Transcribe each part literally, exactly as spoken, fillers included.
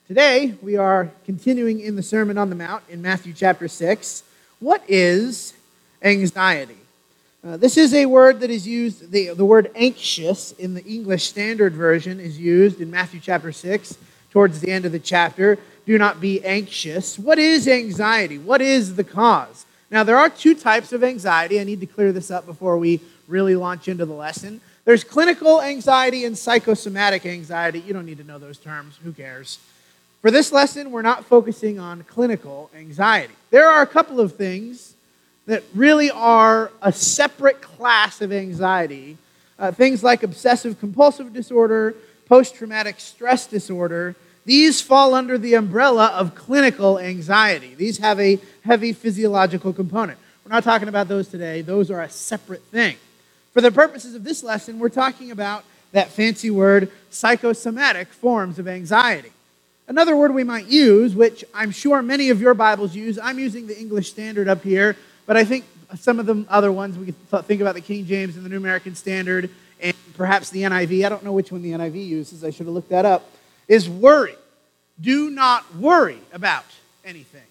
Today, we are continuing in the Sermon on the Mount in Matthew chapter six. What is anxiety? Uh, this is a word that is used, the, the word anxious in the English Standard Version is used in Matthew chapter six towards the end of the chapter. Do not be anxious. What is anxiety? What is the cause? Now, there are two types of anxiety. I need to clear this up before we really launch into the lesson. There's clinical anxiety and psychosomatic anxiety. You don't need to know those terms. Who cares? For this lesson, we're not focusing on clinical anxiety. There are a couple of things that really are a separate class of anxiety. Uh, things like obsessive-compulsive disorder, post-traumatic stress disorder. These fall under the umbrella of clinical anxiety. These have a heavy physiological component. We're not talking about those today. Those are a separate thing. For the purposes of this lesson, we're talking about that fancy word, psychosomatic forms of anxiety. Another word we might use, which I'm sure many of your Bibles use, I'm using the English Standard up here, but I think some of the other ones, we could think about the King James and the New American Standard, and perhaps the N I V, I don't know which one the N I V uses, I should have looked that up, is worry. Do not worry about anything.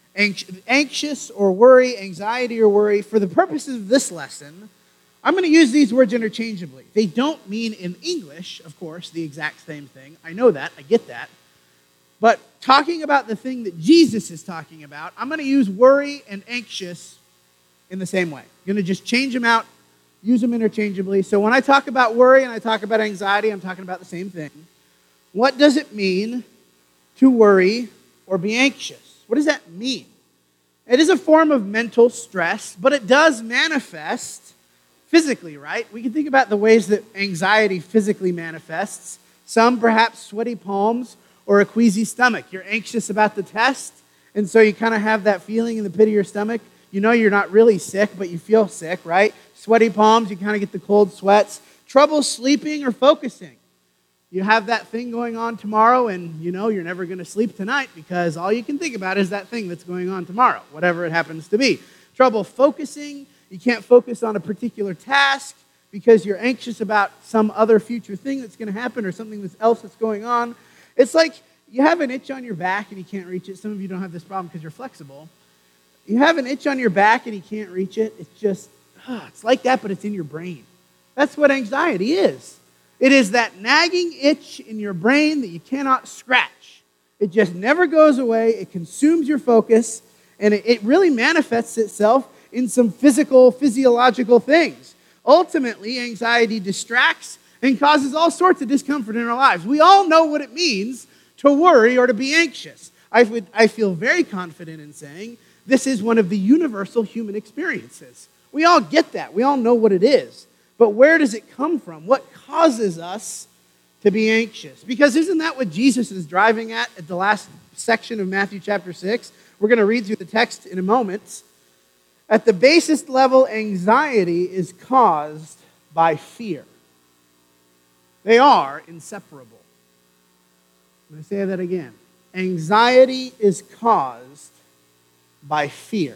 Anxious or worry, anxiety or worry, for the purposes of this lesson, I'm going to use these words interchangeably. They don't mean in English, of course, the exact same thing. I know that, I get that. But talking about the thing that Jesus is talking about, I'm going to use worry and anxious in the same way. I'm going to just change them out, use them interchangeably. So when I talk about worry and I talk about anxiety, I'm talking about the same thing. What does it mean to worry or be anxious? What does that mean? It is a form of mental stress, but it does manifest physically, right? We can think about the ways that anxiety physically manifests. Some perhaps sweaty palms, or a queasy stomach. You're anxious about the test, and so you kind of have that feeling in the pit of your stomach. You know you're not really sick, but you feel sick, right? Sweaty palms, you kind of get the cold sweats. Trouble sleeping or focusing. You have that thing going on tomorrow, and you know you're never going to sleep tonight because all you can think about is that thing that's going on tomorrow, whatever it happens to be. Trouble focusing. You can't focus on a particular task because you're anxious about some other future thing that's going to happen or something else that's going on. It's like you have an itch on your back and you can't reach it. Some of you don't have this problem because you're flexible. You have an itch on your back and you can't reach it. It's just, uh, it's like that, but it's in your brain. That's what anxiety is. It is that nagging itch in your brain that you cannot scratch. It just never goes away. It consumes your focus, and it, it really manifests itself in some physical, physiological things. Ultimately, anxiety distracts and causes all sorts of discomfort in our lives. We all know what it means to worry or to be anxious. I, would, I feel very confident in saying this is one of the universal human experiences. We all get that. We all know what it is. But where does it come from? What causes us to be anxious? Because isn't that what Jesus is driving at at the last section of Matthew chapter six? We're going to read through the text in a moment. At the basest level, anxiety is caused by fear. They are inseparable. I'm going to say that again. Anxiety is caused by fear.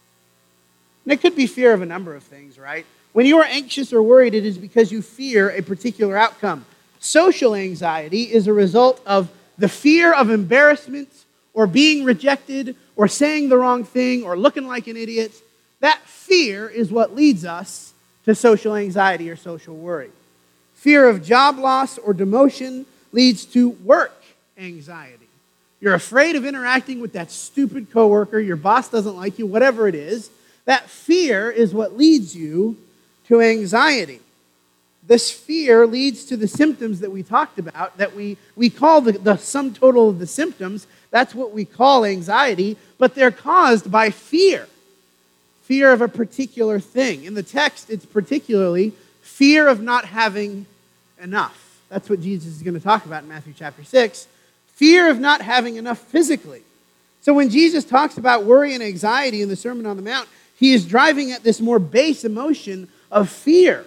And it could be fear of a number of things, right? When you are anxious or worried, it is because you fear a particular outcome. Social anxiety is a result of the fear of embarrassment or being rejected or saying the wrong thing or looking like an idiot. That fear is what leads us to social anxiety or social worry. Fear of job loss or demotion leads to work anxiety. You're afraid of interacting with that stupid coworker, your boss doesn't like you, whatever it is. That fear is what leads you to anxiety. This fear leads to the symptoms that we talked about, that we, we call the, the sum total of the symptoms. That's what we call anxiety, but they're caused by fear. Fear of a particular thing. In the text, it's particularly fear of not having enough. That's what Jesus is going to talk about in Matthew chapter six. Fear of not having enough physically. So when Jesus talks about worry and anxiety in the Sermon on the Mount, he is driving at this more base emotion of fear.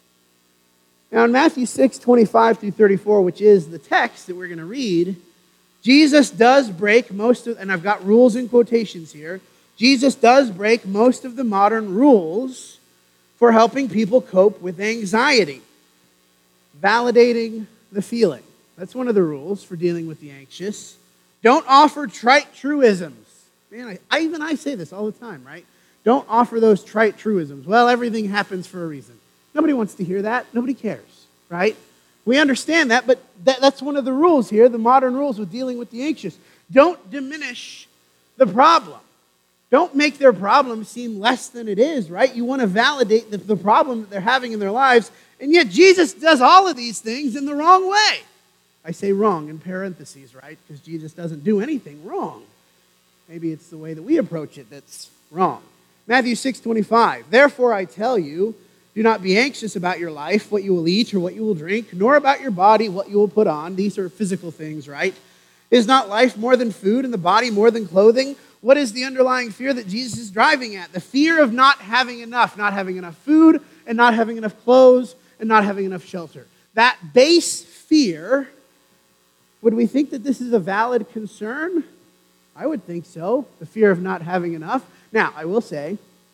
Now in Matthew six, twenty-five through thirty-four, which is the text that we're going to read, Jesus does break most of, and I've got rules in quotations here, Jesus does break most of the modern rules for helping people cope with anxiety. Validating the feeling. That's one of the rules for dealing with the anxious. Don't offer trite truisms. Man, I, I even I say this all the time, right? Don't offer those trite truisms. Well, everything happens for a reason. Nobody wants to hear that. Nobody cares, right? We understand that, but that, that's one of the rules here, the modern rules with dealing with the anxious. Don't diminish the problem. Don't make their problem seem less than it is, right? You want to validate the, the problem that they're having in their lives, and yet Jesus does all of these things in the wrong way. I say wrong in parentheses, right? Because Jesus doesn't do anything wrong. Maybe it's the way that we approach it that's wrong. Matthew six twenty-five, therefore I tell you, do not be anxious about your life, what you will eat or what you will drink, nor about your body, what you will put on. These are physical things, right? Is not life more than food and the body more than clothing? What is the underlying fear that Jesus is driving at? The fear of not having enough, not having enough food and not having enough clothes and not having enough shelter. That base fear, would we think that this is a valid concern? I would think so, the fear of not having enough. Now, I will say,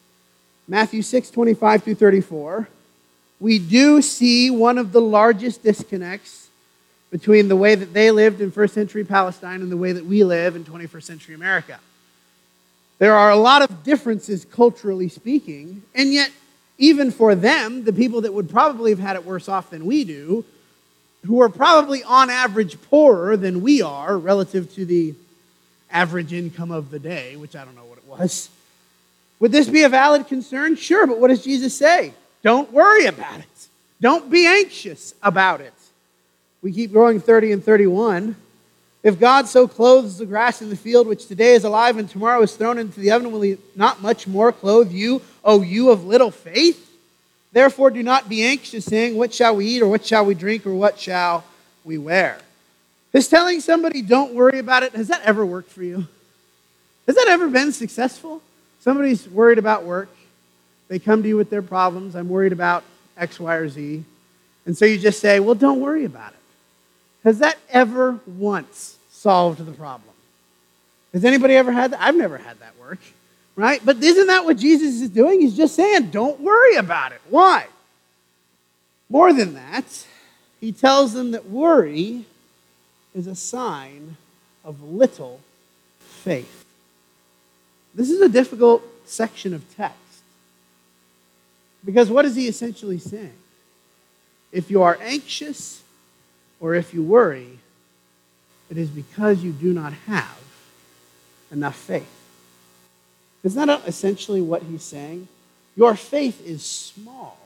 Matthew six twenty-five through thirty-four, we do see one of the largest disconnects between the way that they lived in first century Palestine and the way that we live in twenty-first century America. There are a lot of differences culturally speaking, and yet even for them, the people that would probably have had it worse off than we do, who are probably on average poorer than we are relative to the average income of the day, which I don't know what it was. Would this be a valid concern? Sure, but what does Jesus say? Don't worry about it. Don't be anxious about it. We keep going thirty and thirty-one. If God so clothes the grass in the field, which today is alive and tomorrow is thrown into the oven, will he not much more clothe you, O you of little faith? Therefore do not be anxious, saying, what shall we eat, or what shall we drink, or what shall we wear? Is telling somebody don't worry about it, has that ever worked for you? Has that ever been successful? Somebody's worried about work. They come to you with their problems. I'm worried about X, Y, or Z. And so you just say, well, don't worry about it. Has that ever once solved the problem? Has anybody ever had that? I've never had that work, right? But isn't that what Jesus is doing? He's just saying, don't worry about it. Why? More than that, he tells them that worry is a sign of little faith. This is a difficult section of text. Because what is he essentially saying? If you are anxious or if you worry, it is because you do not have enough faith. Isn't that essentially what he's saying? Your faith is small.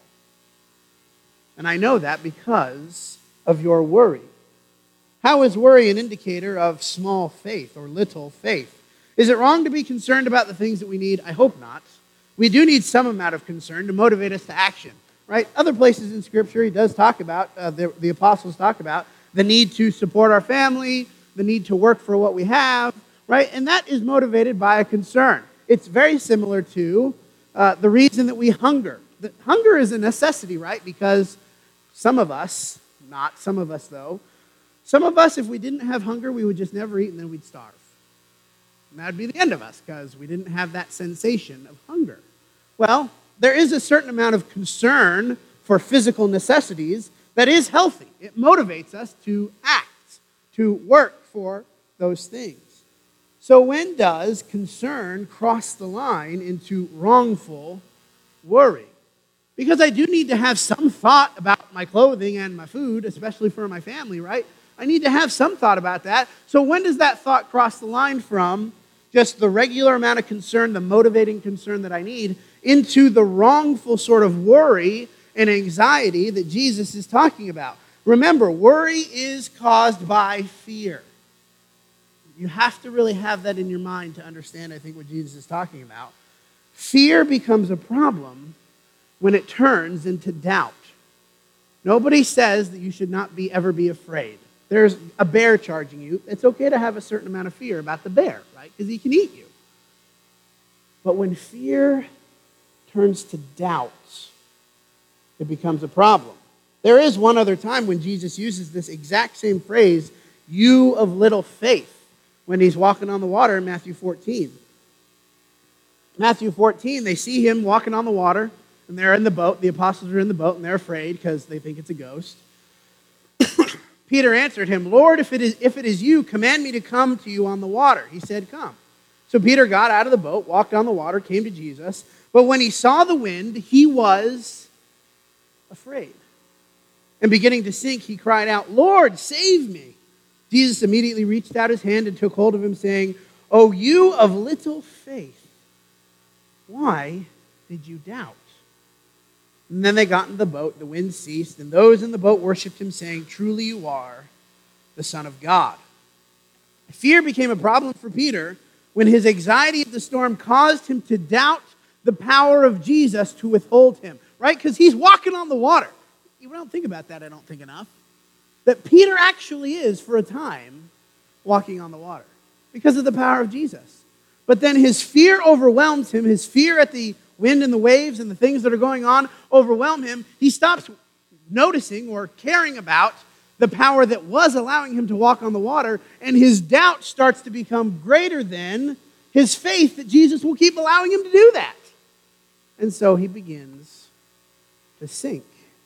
And I know that because of your worry. How is worry an indicator of small faith or little faith? Is it wrong to be concerned about the things that we need? I hope not. We do need some amount of concern to motivate us to action, right? Other places in Scripture, he does talk about, uh, the, the apostles talk about, the need to support our family, the need to work for what we have, right? And that is motivated by a concern. It's very similar to uh, the reason that we hunger. The, hunger is a necessity, right? Because some of us, not some of us though, some of us, if we didn't have hunger, we would just never eat and then we'd starve. And that would be the end of us because we didn't have that sensation of hunger. Well, there is a certain amount of concern for physical necessities that is healthy. It motivates us to act, to work for those things. So when does concern cross the line into wrongful worry? Because I do need to have some thought about my clothing and my food, especially for my family, right? I need to have some thought about that. So when does that thought cross the line from just the regular amount of concern, the motivating concern that I need, into the wrongful sort of worry and anxiety that Jesus is talking about? Remember, worry is caused by fear. You have to really have that in your mind to understand, I think, what Jesus is talking about. Fear becomes a problem when it turns into doubt. Nobody says that you should not be ever be afraid. There's a bear charging you. It's okay to have a certain amount of fear about the bear, right? Because he can eat you. But when fear turns to doubt, it becomes a problem. There is one other time when Jesus uses this exact same phrase, you of little faith, when he's walking on the water in Matthew fourteen. Matthew fourteen, they see him walking on the water, and they're in the boat. The apostles are in the boat, and they're afraid because they think it's a ghost. Peter answered him, Lord, if it is if it is you, command me to come to you on the water. He said, come. So Peter got out of the boat, walked on the water, came to Jesus. But when he saw the wind, he was afraid. And beginning to sink, he cried out, Lord, save me. Jesus immediately reached out his hand and took hold of him, saying, O you of little faith, why did you doubt? And then they got into the boat, the wind ceased, and those in the boat worshipped him, saying, truly you are the Son of God. Fear became a problem for Peter when his anxiety of the storm caused him to doubt the power of Jesus to withhold him, right? Because he's walking on the water. You don't think about that, I don't think, enough. That Peter actually is, for a time, walking on the water because of the power of Jesus. But then his fear overwhelms him. His fear at the wind and the waves and the things that are going on overwhelm him. He stops noticing or caring about the power that was allowing him to walk on the water, and his doubt starts to become greater than his faith that Jesus will keep allowing him to do that. And so he begins to sink.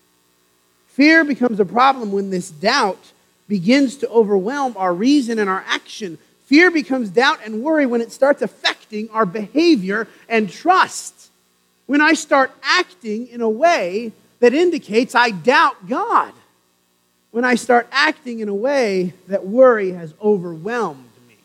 Fear becomes a problem when this doubt begins to overwhelm our reason and our action. Fear becomes doubt and worry when it starts affecting our behavior and trust. When I start acting in a way that indicates I doubt God. When I start acting in a way that worry has overwhelmed me.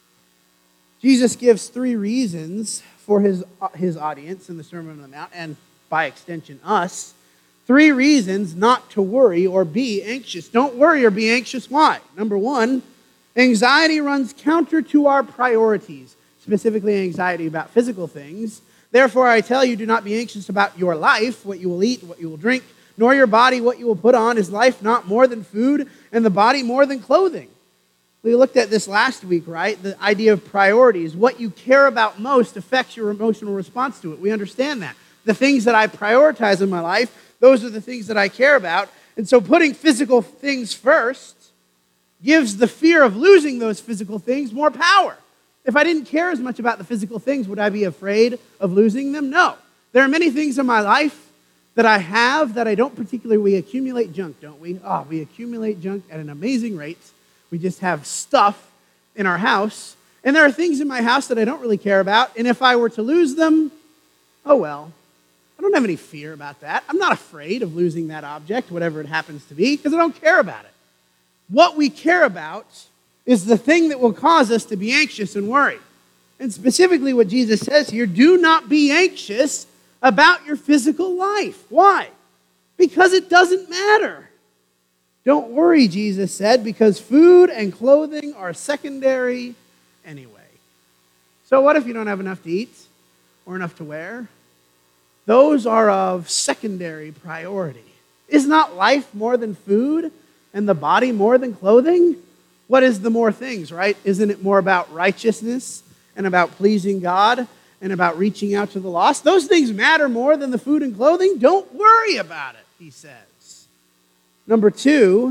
Jesus gives three reasons for his, his audience in the Sermon on the Mount, and by extension us, three reasons not to worry or be anxious. Don't worry or be anxious. Why? Number one, anxiety runs counter to our priorities, specifically anxiety about physical things. Therefore, I tell you, do not be anxious about your life, what you will eat, what you will drink, nor your body, what you will put on. Is life not more than food, and the body more than clothing? We looked at this last week, right? The idea of priorities. What you care about most affects your emotional response to it. We understand that. The things that I prioritize in my life, those are the things that I care about. And so putting physical things first gives the fear of losing those physical things more power. If I didn't care as much about the physical things, would I be afraid of losing them? No. There are many things in my life that I have that I don't particularly, we accumulate junk, don't we? Oh, we accumulate junk at an amazing rate. We just have stuff in our house. And there are things in my house that I don't really care about. And if I were to lose them, oh well. I don't have any fear about that. I'm not afraid of losing that object, whatever it happens to be, because I don't care about it. What we care about is the thing that will cause us to be anxious and worry. And specifically what Jesus says here, do not be anxious about your physical life. Why? Because it doesn't matter. Don't worry, Jesus said, because food and clothing are secondary anyway. So what if you don't have enough to eat or enough to wear? Those are of secondary priority. Is not life more than food and the body more than clothing? What is the more things, right? Isn't it more about righteousness and about pleasing God and about reaching out to the lost? Those things matter more than the food and clothing. Don't worry about it, he says. Number two,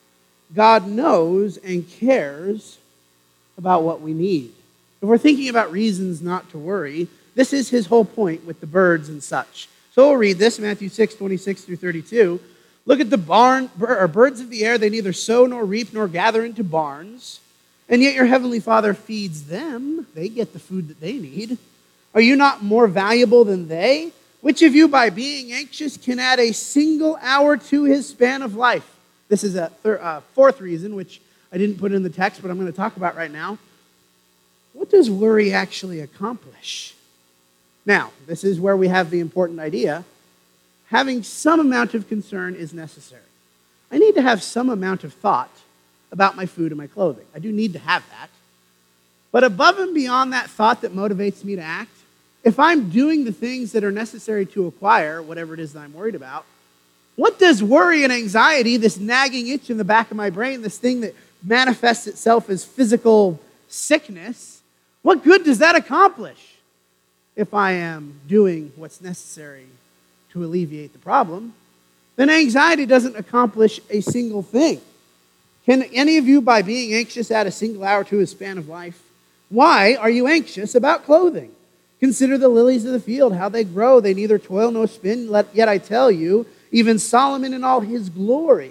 God knows and cares about what we need. If we're thinking about reasons not to worry, this is his whole point with the birds and such. So we'll read this, Matthew six, twenty-six through thirty-two. Look at the barn, or birds of the air, they neither sow nor reap nor gather into barns, and yet your heavenly Father feeds them. They get the food that they need. Are you not more valuable than they? Which of you, by being anxious, can add a single hour to his span of life? This is a thir- uh, fourth reason, which I didn't put in the text, but I'm going to talk about right now. What does worry actually accomplish? Now, this is where we have the important idea. Having some amount of concern is necessary. I need to have some amount of thought about my food and my clothing. I do need to have that. But above and beyond that thought that motivates me to act, if I'm doing the things that are necessary to acquire whatever it is that I'm worried about, what does worry and anxiety, this nagging itch in the back of my brain, this thing that manifests itself as physical sickness, what good does that accomplish if I am doing what's necessary to alleviate the problem? Then anxiety doesn't accomplish a single thing. Can any of you, by being anxious, add a single hour to his span of life? Why are you anxious about clothing? Consider the lilies of the field, how they grow. They neither toil nor spin. Yet I tell you, even Solomon in all his glory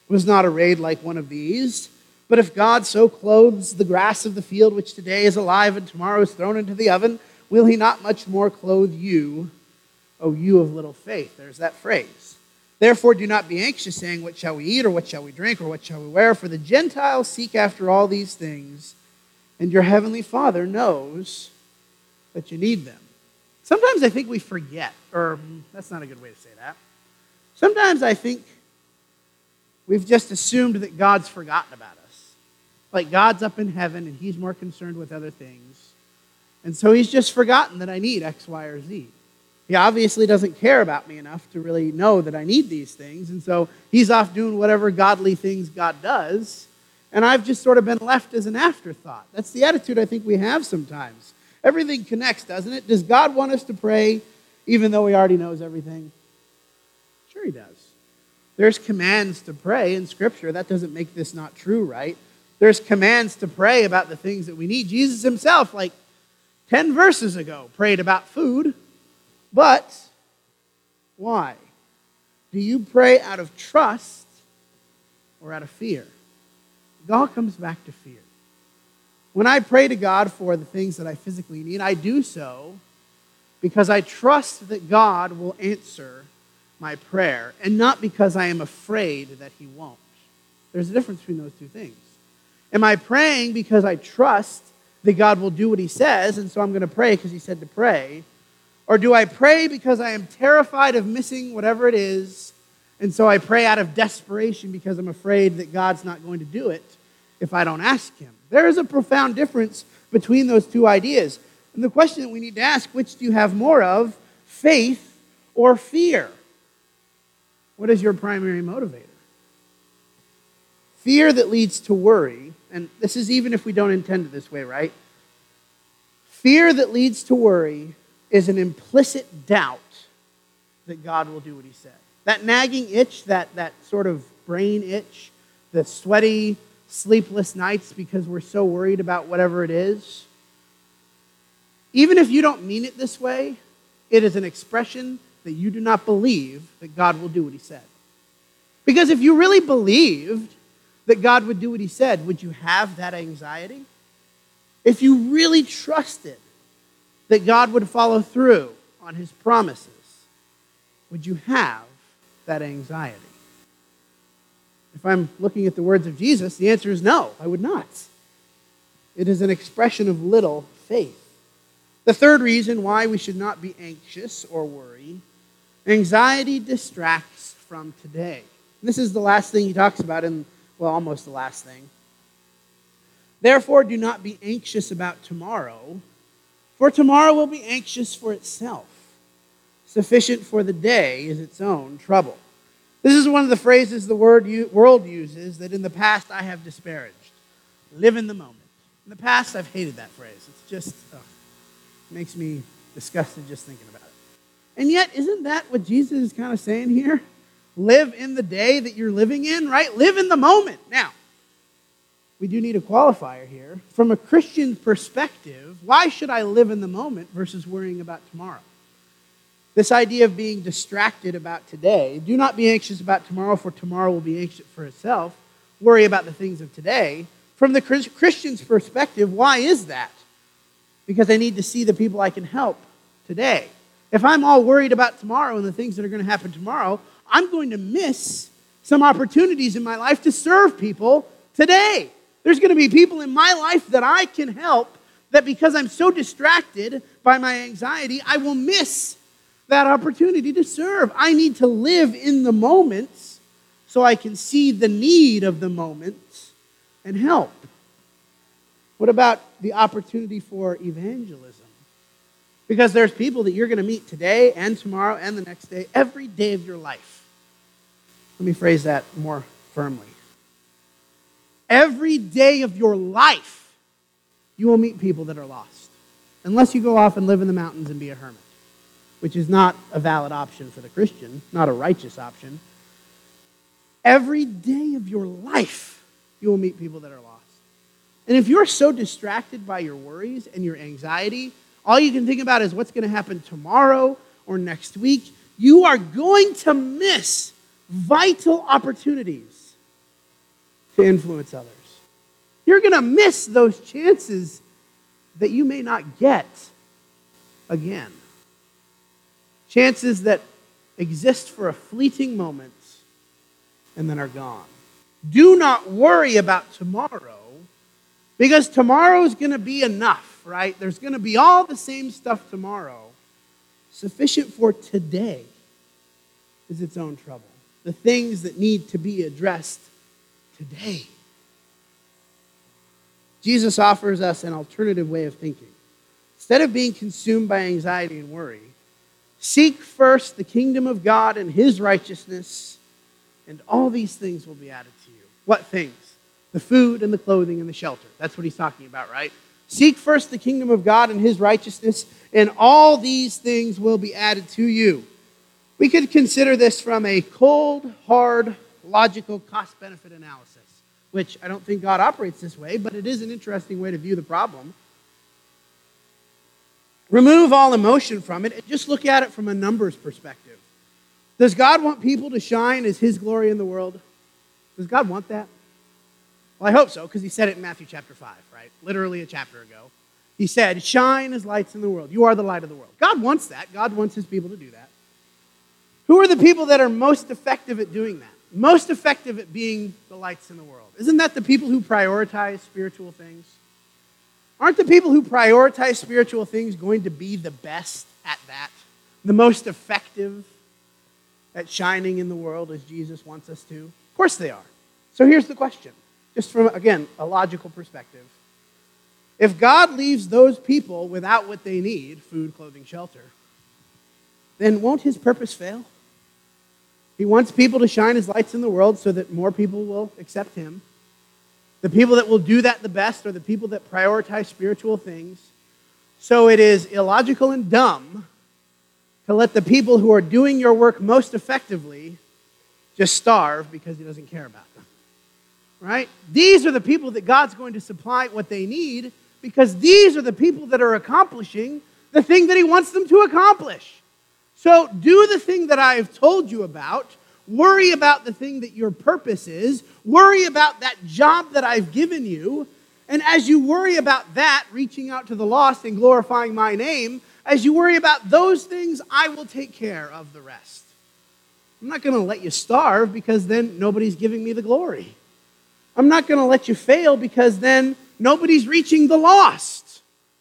was not arrayed like one of these. But if God so clothes the grass of the field, which today is alive and tomorrow is thrown into the oven, will he not much more clothe you, O you of little faith? There's that phrase. Therefore do not be anxious, saying, what shall we eat, or what shall we drink, or what shall we wear? For the Gentiles seek after all these things, and your heavenly Father knows that you need them. Sometimes I think we forget, or that's not a good way to say that. Sometimes I think we've just assumed that God's forgotten about us. Like God's up in heaven and he's more concerned with other things. And so he's just forgotten that I need X, Y, or Z. He obviously doesn't care about me enough to really know that I need these things. And so he's off doing whatever godly things God does. And I've just sort of been left as an afterthought. That's the attitude I think we have sometimes. Everything connects, doesn't it? Does God want us to pray even though he already knows everything? Sure he does. There's commands to pray in Scripture. That doesn't make this not true, right? There's commands to pray about the things that we need. Jesus himself, like ten verses ago, prayed about food. But why? Do you pray out of trust or out of fear? It all comes back to fear. When I pray to God for the things that I physically need, I do so because I trust that God will answer my prayer, and not because I am afraid that he won't. There's a difference between those two things. Am I praying because I trust that God will do what he says, and so I'm going to pray because he said to pray? Or do I pray because I am terrified of missing whatever it is, and so I pray out of desperation because I'm afraid that God's not going to do it if I don't ask him? There is a profound difference between those two ideas. And the question that we need to ask, which do you have more of, faith or fear? What is your primary motivator? Fear that leads to worry, and this is even if we don't intend it this way, right? Fear that leads to worry is an implicit doubt that God will do what he said. That nagging itch, that, that sort of brain itch, the sweaty, sleepless nights because we're so worried about whatever it is. Even if you don't mean it this way, it is an expression that you do not believe that God will do what he said. Because if you really believed that God would do what he said, would you have that anxiety? If you really trusted that God would follow through on his promises, would you have that anxiety? If I'm looking at the words of Jesus, the answer is no, I would not. It is an expression of little faith. The third reason why we should not be anxious or worry, anxiety distracts from today. This is the last thing he talks about in, well, almost the last thing. Therefore, do not be anxious about tomorrow, for tomorrow will be anxious for itself. Sufficient for the day is its own trouble. This is one of the phrases the word world uses that in the past I have disparaged. Live in the moment. In the past, I've hated that phrase. It's just, oh, it makes me disgusted just thinking about it. And yet, isn't that what Jesus is kind of saying here? Live in the day that you're living in, right? Live in the moment. Now, we do need a qualifier here. From a Christian perspective, why should I live in the moment versus worrying about tomorrow? This idea of being distracted about today, do not be anxious about tomorrow, for tomorrow will be anxious for itself. Worry about the things of today. From the Christian's perspective, why is that? Because I need to see the people I can help today. If I'm all worried about tomorrow and the things that are going to happen tomorrow, I'm going to miss some opportunities in my life to serve people today. There's going to be people in my life that I can help that because I'm so distracted by my anxiety, I will miss that opportunity to serve. I need to live in the moment so I can see the need of the moment and help. What about the opportunity for evangelism? Because there's people that you're going to meet today and tomorrow and the next day, every day of your life. Let me phrase that more firmly. Every day of your life, you will meet people that are lost. Unless you go off and live in the mountains and be a hermit, which is not a valid option for the Christian, not a righteous option. Every day of your life, you will meet people that are lost. And if you're so distracted by your worries and your anxiety, all you can think about is what's going to happen tomorrow or next week, you are going to miss vital opportunities to influence others. You're going to miss those chances that you may not get again. Chances that exist for a fleeting moment and then are gone. Do not worry about tomorrow, because tomorrow is going to be enough, right? There's going to be all the same stuff tomorrow. Sufficient for today is its own trouble. The things that need to be addressed today. Jesus offers us an alternative way of thinking. Instead of being consumed by anxiety and worry, seek first the kingdom of God and his righteousness, and all these things will be added to you. What things? The food and the clothing and the shelter. That's what he's talking about, right? Seek first the kingdom of God and his righteousness, and all these things will be added to you. We could consider this from a cold, hard, logical cost-benefit analysis, which I don't think God operates this way, but it is an interesting way to view the problem. Remove all emotion from it and just look at it from a numbers perspective. Does God want people to shine as his glory in the world? Does God want that? Well, I hope so, because he said it in Matthew chapter five, right? Literally a chapter ago. He said, shine as lights in the world. You are the light of the world. God wants that. God wants his people to do that. Who are the people that are most effective at doing that? Most effective at being the lights in the world? Isn't that the people who prioritize spiritual things? Aren't the people who prioritize spiritual things going to be the best at that? The most effective at shining in the world as Jesus wants us to? Of course they are. So here's the question, just from, again, a logical perspective. If God leaves those people without what they need, food, clothing, shelter, then won't his purpose fail? He wants people to shine as lights in the world so that more people will accept him. The people that will do that the best are the people that prioritize spiritual things. So it is illogical and dumb to let the people who are doing your work most effectively just starve because he doesn't care about them. Right? These are the people that God's going to supply what they need, because these are the people that are accomplishing the thing that he wants them to accomplish. So do the thing that I have told you about. Worry about the thing that your purpose is. Worry about that job that I've given you. And as you worry about that, reaching out to the lost and glorifying my name, as you worry about those things, I will take care of the rest. I'm not going to let you starve because then nobody's giving me the glory. I'm not going to let you fail because then nobody's reaching the lost.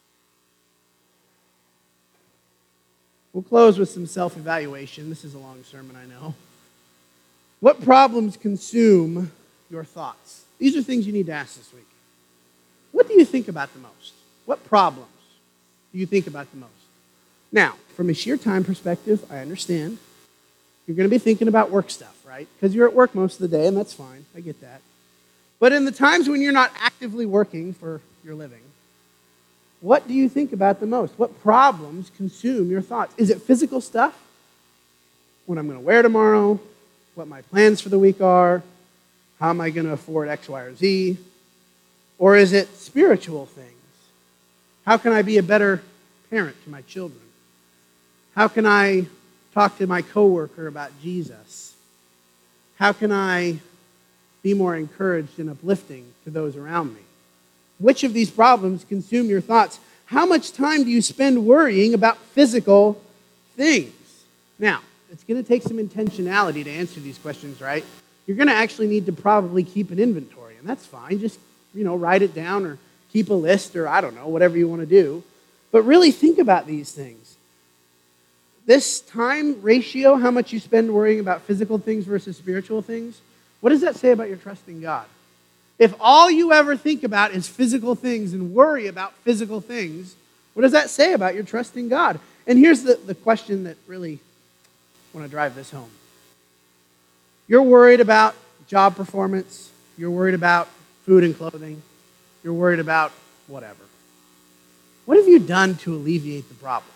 We'll close with some self-evaluation. This is a long sermon, I know. What problems consume your thoughts? These are things you need to ask this week. What do you think about the most? What problems do you think about the most? Now, from a sheer time perspective, I understand. You're going to be thinking about work stuff, right? Because you're at work most of the day, and that's fine. I get that. But in the times when you're not actively working for your living, what do you think about the most? What problems consume your thoughts? Is it physical stuff? What I'm going to wear tomorrow? What my plans for the week are? How am I going to afford X, Y, or Z? Or is it spiritual things? How can I be a better parent to my children? How can I talk to my coworker about Jesus? How can I be more encouraged and uplifting to those around me? Which of these problems consume your thoughts? How much time do you spend worrying about physical things? Now, it's going to take some intentionality to answer these questions, right? You're going to actually need to probably keep an inventory, and that's fine. Just, you know, write it down or keep a list or, I don't know, whatever you want to do. But really think about these things. This time ratio, how much you spend worrying about physical things versus spiritual things, what does that say about your trust in God? If all you ever think about is physical things and worry about physical things, what does that say about your trust in God? And here's the, the question that really I want to drive this home. You're worried about job performance. You're worried about food and clothing. You're worried about whatever. What have you done to alleviate the problem?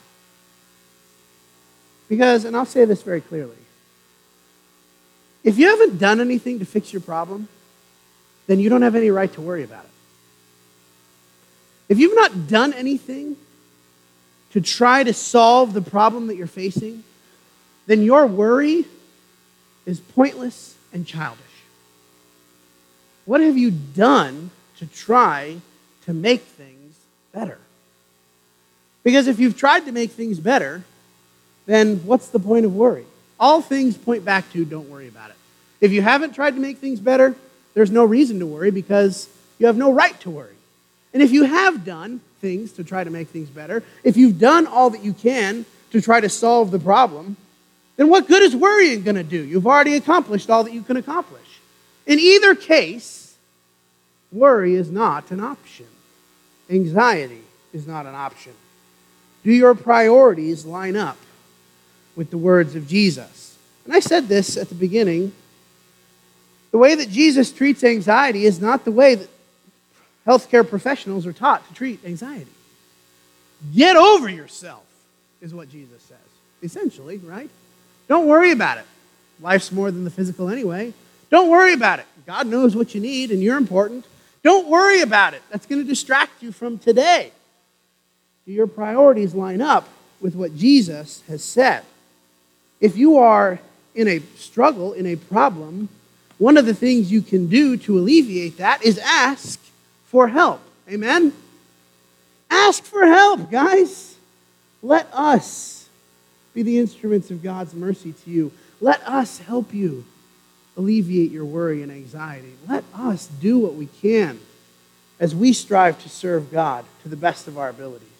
Because, and I'll say this very clearly, if you haven't done anything to fix your problem, then you don't have any right to worry about it. If you've not done anything to try to solve the problem that you're facing, then your worry is pointless and childish. What have you done to try to make things better? Because if you've tried to make things better, then what's the point of worry? All things point back to don't worry about it. If you haven't tried to make things better, there's no reason to worry because you have no right to worry. And if you have done things to try to make things better, if you've done all that you can to try to solve the problem, then what good is worrying going to do? You've already accomplished all that you can accomplish. In either case, worry is not an option. Anxiety is not an option. Do your priorities line up with the words of Jesus? And I said this at the beginning. The way that Jesus treats anxiety is not the way that healthcare professionals are taught to treat anxiety. Get over yourself, is what Jesus says. Essentially, right? Don't worry about it. Life's more than the physical anyway. Don't worry about it. God knows what you need and you're important. Don't worry about it. That's going to distract you from today. Do your priorities line up with what Jesus has said? If you are in a struggle, in a problem, one of the things you can do to alleviate that is ask for help. Amen? Ask for help, guys. Let us be the instruments of God's mercy to you. Let us help you alleviate your worry and anxiety. Let us do what we can as we strive to serve God to the best of our ability.